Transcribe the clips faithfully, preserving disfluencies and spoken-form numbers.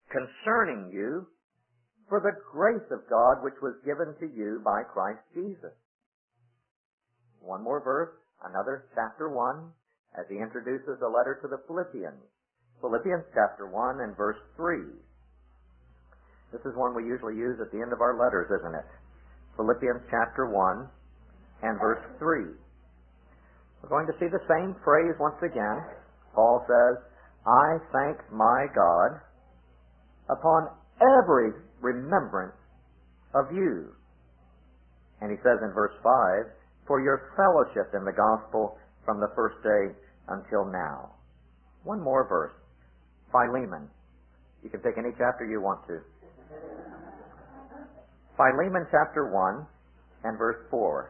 concerning you, for the grace of God which was given to you by Christ Jesus. One more verse, another chapter one, as he introduces a letter to the Philippians. Philippians chapter one and verse three. This is one we usually use at the end of our letters, isn't it? Philippians chapter one and verse three. We're going to see the same phrase once again. Paul says, I thank my God upon every remembrance of you. And he says in verse five, for your fellowship in the gospel from the first day until now. One more verse. Philemon. You can pick any chapter you want to. Philemon chapter one and verse four.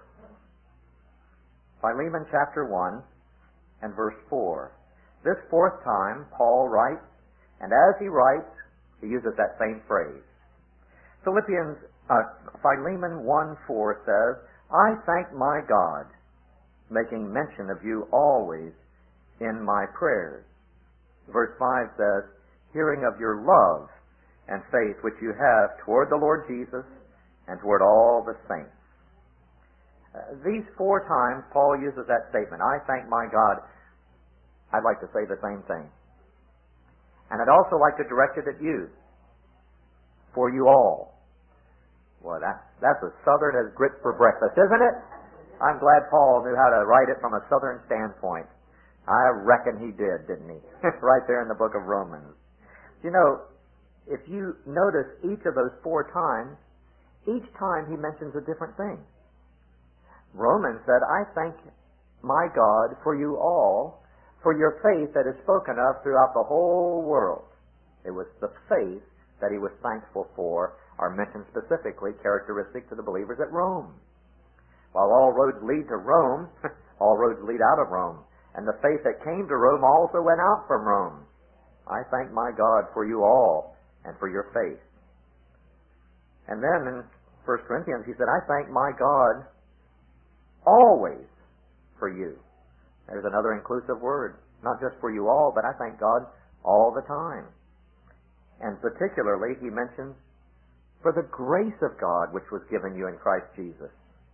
Philemon chapter one and verse four. This fourth time Paul writes, and as he writes, he uses that same phrase. Philippians, uh, Philemon one four says, I thank my God, making mention of you always in my prayers. Verse five says, hearing of your love and faith which you have toward the Lord Jesus and toward all the saints. Uh, these four times Paul uses that statement, I thank my God. I'd like to say the same thing. And I'd also like to direct it at you. For you all. Well, that, that's as Southern as grits for breakfast, isn't it? I'm glad Paul knew how to write it from a Southern standpoint. I reckon he did, didn't he? Right there in the book of Romans. You know, if you notice each of those four times, each time he mentions a different thing. Romans said, I thank my God for you all, for your faith that is spoken of throughout the whole world. It was the faith that he was thankful for, are mentioned specifically, characteristic to the believers at Rome. While all roads lead to Rome, all roads lead out of Rome. And the faith that came to Rome also went out from Rome. I thank my God for you all and for your faith. And then in First Corinthians he said, I thank my God always for you. There's another inclusive word. Not just for you all, but I thank God all the time. And particularly he mentions for the grace of God which was given you in Christ Jesus.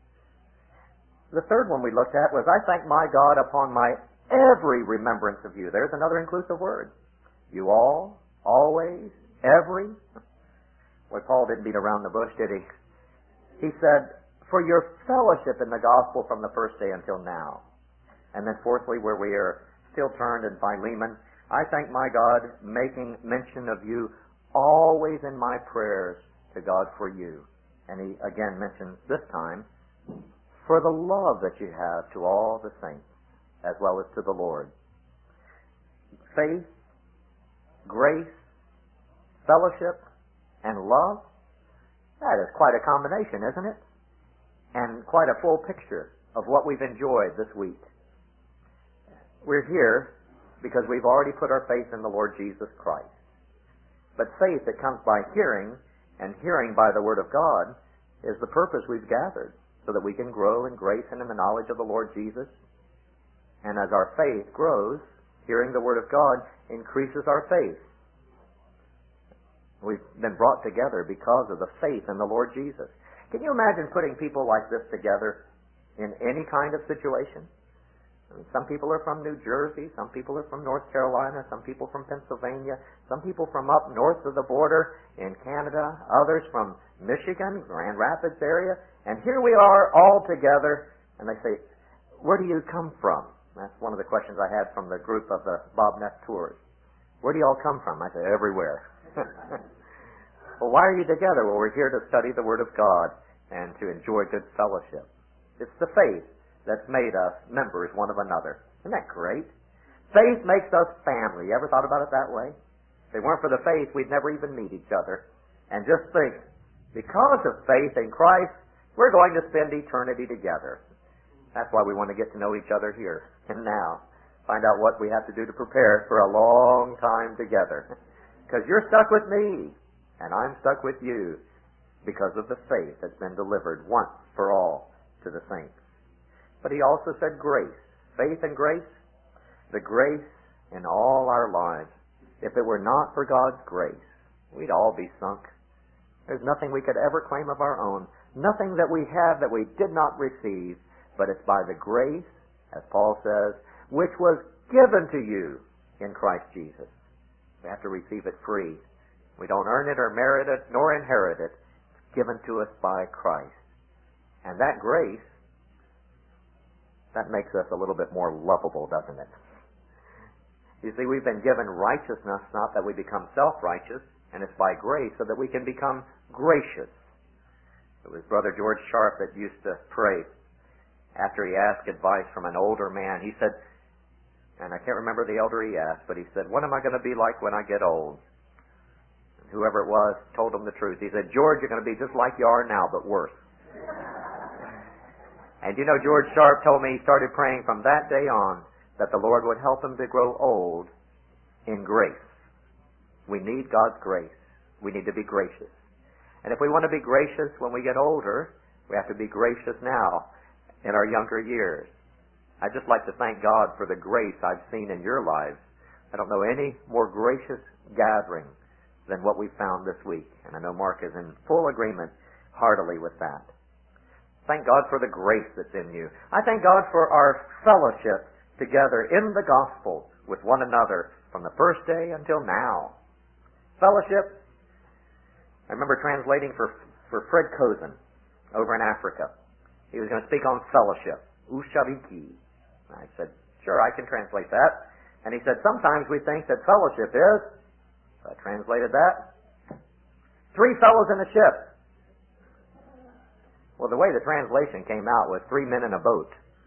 The third one we looked at was, I thank my God upon my every remembrance of you. There's another inclusive word. You all, always, every. Well, Paul didn't beat around the bush, did he? He said, for your fellowship in the gospel from the first day until now. And then fourthly, where we are still turned in Philemon, I thank my God, making mention of you always in my prayers to God for you. And he again mentions this time, for the love that you have to all the saints, as well as to the Lord. Faith, grace, fellowship, and love, that is quite a combination, isn't it? And quite a full picture of what we've enjoyed this week. We're here because we've already put our faith in the Lord Jesus Christ. But faith that comes by hearing, and hearing by the Word of God, is the purpose we've gathered, so that we can grow in grace and in the knowledge of the Lord Jesus. And as our faith grows, hearing the Word of God increases our faith. We've been brought together because of the faith in the Lord Jesus. Can you imagine putting people like this together in any kind of situation? Some people are from New Jersey, some people are from North Carolina, some people from Pennsylvania, some people from up north of the border in Canada, others from Michigan, Grand Rapids area, and here we are all together, and they say, where do you come from? That's one of the questions I had from the group of the Bob Neff tours. Where do you all come from? I say, everywhere. Well, why are you together? Well, we're here to study the Word of God and to enjoy good fellowship. It's the faith that's made us members one of another. Isn't that great? Faith makes us family. You ever thought about it that way? If it weren't for the faith, we'd never even meet each other. And just think, because of faith in Christ, we're going to spend eternity together. That's why we want to get to know each other here and now. Find out what we have to do to prepare for a long time together. Because you're stuck with me, and I'm stuck with you because of the faith that's been delivered once for all to the saints. But he also said grace. Faith and grace. The grace in all our lives. If it were not for God's grace, we'd all be sunk. There's nothing we could ever claim of our own, nothing that we have that we did not receive, but it's by the grace, as Paul says, which was given to you in Christ Jesus. We have to receive it free. We don't earn it or merit it nor inherit it. It's given to us by Christ. And that grace, that makes us a little bit more lovable, doesn't it? You see, we've been given righteousness, not that we become self-righteous, and it's by grace so that we can become gracious. It was Brother George Sharp that used to pray after he asked advice from an older man. He said, and I can't remember the elder he asked, but he said, what am I going to be like when I get old? And whoever it was told him the truth. He said, George, you're going to be just like you are now, but worse. And you know, George Sharp told me he started praying from that day on that the Lord would help him to grow old in grace. We need God's grace. We need to be gracious. And if we want to be gracious when we get older, we have to be gracious now in our younger years. I'd just like to thank God for the grace I've seen in your lives. I don't know any more gracious gathering than what we found this week. And I know Mark is in full agreement heartily with that. Thank God for the grace that's in you. I thank God for our fellowship together in the gospel with one another from the first day until now. Fellowship. I remember translating for, for Fred Cozen over in Africa. He was going to speak on fellowship. Ushabiki. I said, sure, I can translate that. And he said, sometimes we think that fellowship is, so I translated that, three fellows in a ship. Well, the way the translation came out was three men in a boat.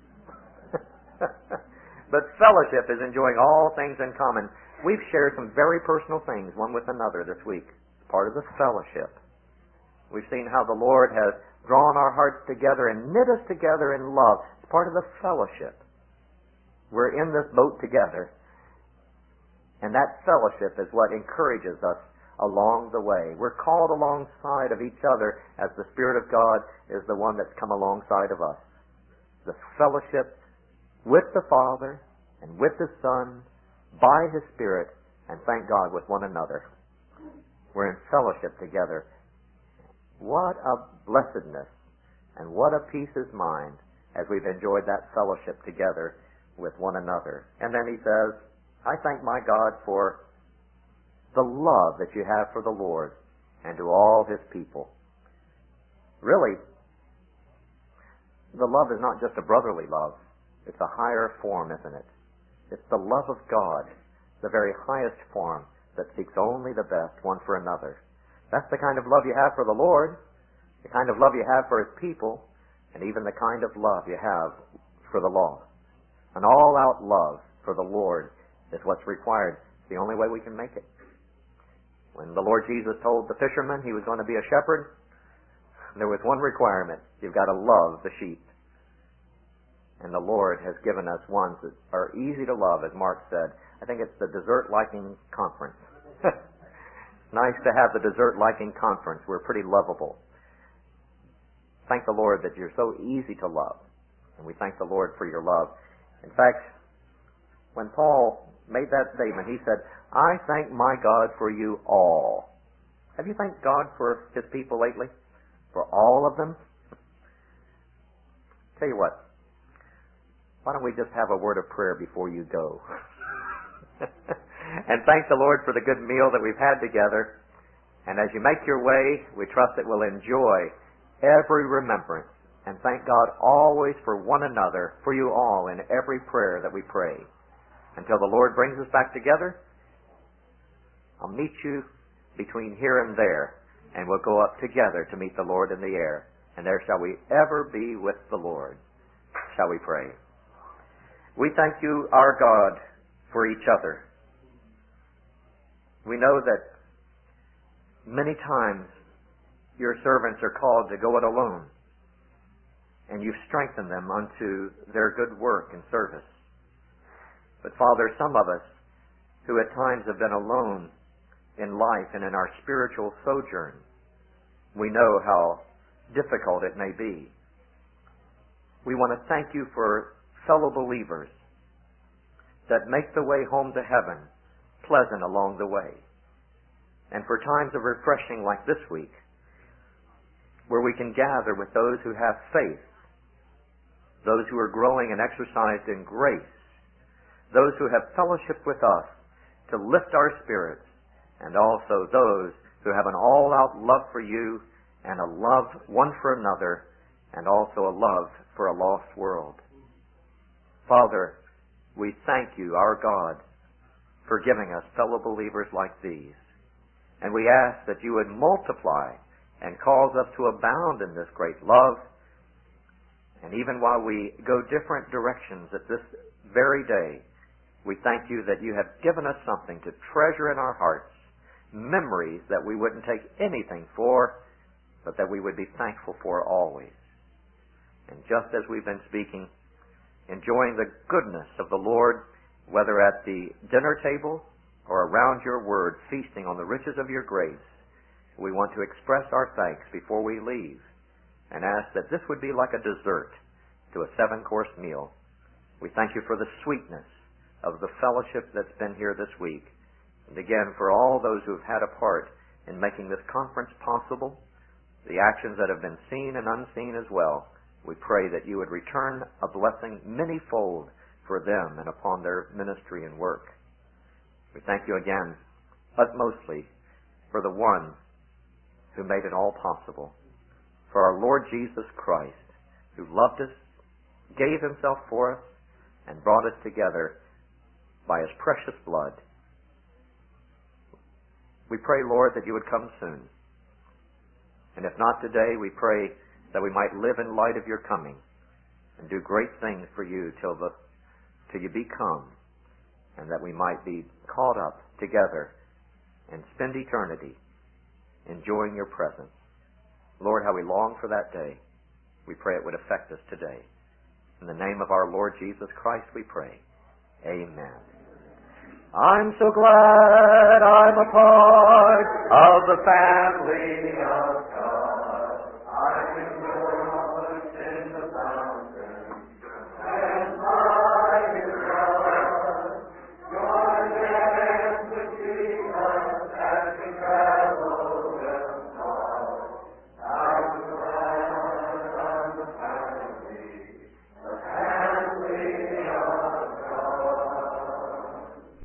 But fellowship is enjoying all things in common. We've shared some very personal things one with another this week. It's part of the fellowship. We've seen how the Lord has drawn our hearts together and knit us together in love. It's part of the fellowship. We're in this boat together. And that fellowship is what encourages us along the way. We're called alongside of each other as the Spirit of God is the one that's come alongside of us. The fellowship with the Father and with the Son by His Spirit, and thank God with one another. We're in fellowship together. What a blessedness and what a peace is mine as we've enjoyed that fellowship together with one another. And then he says, I thank my God for the love that you have for the Lord and to all His people. Really, the love is not just a brotherly love. It's a higher form, isn't it? It's the love of God, the very highest form that seeks only the best one for another. That's the kind of love you have for the Lord, the kind of love you have for His people, and even the kind of love you have for the lost. An all-out love for the Lord is what's required. It's the only way we can make it. When the Lord Jesus told the fisherman he was going to be a shepherd, there was one requirement. You've got to love the sheep. And the Lord has given us ones that are easy to love, as Mark said. I think it's the Dessert Liking Conference. Nice to have the Dessert Liking Conference. We're pretty lovable. Thank the Lord that you're so easy to love. And we thank the Lord for your love. In fact, when Paul made that statement, he said, I thank my God for you all. Have you thanked God for His people lately? For all of them? Tell you what, why don't we just have a word of prayer before you go? And thank the Lord for the good meal that we've had together. And as you make your way, we trust that we'll enjoy every remembrance. And thank God always for one another, for you all, in every prayer that we pray. Until the Lord brings us back together, I'll meet you between here and there, and we'll go up together to meet the Lord in the air. And there shall we ever be with the Lord. Shall we pray? We thank you, our God, for each other. We know that many times your servants are called to go it alone, and you've strengthened them unto their good work and service. But Father, some of us who at times have been alone in life and in our spiritual sojourn, we know how difficult it may be. We want to thank you for fellow believers that make the way home to heaven pleasant along the way. and for times of refreshing like this week, where we can gather with those who have faith, those who are growing and exercised in grace, those who have fellowship with us to lift our spirits, and also those who have an all-out love for you and a love one for another, and also a love for a lost world. Father, we thank you, our God, for giving us fellow believers like these. And we ask that you would multiply and cause us to abound in this great love. And even while we go different directions at this very day, we thank you that you have given us something to treasure in our hearts, memories that we wouldn't take anything for, but that we would be thankful for always. And just as we've been speaking, enjoying the goodness of the Lord, whether at the dinner table or around your word, feasting on the riches of your grace, we want to express our thanks before we leave and ask that this would be like a dessert to a seven-course meal. We thank you for the sweetness of the fellowship that's been here this week. And again, for all those who have had a part in making this conference possible, the actions that have been seen and unseen as well, we pray that you would return a blessing manyfold for them and upon their ministry and work. We thank you again, utmostly, for the one who made it all possible, for our Lord Jesus Christ, who loved us, gave himself for us, and brought us together by his precious blood. We pray, Lord, that you would come soon. And if not today, we pray that we might live in light of your coming and do great things for you till the till you be come, and that we might be caught up together and spend eternity enjoying your presence. Lord, how we long for that day. We pray it would affect us today. In the name of our Lord Jesus Christ we pray. Amen. I'm so glad I'm a part of the family of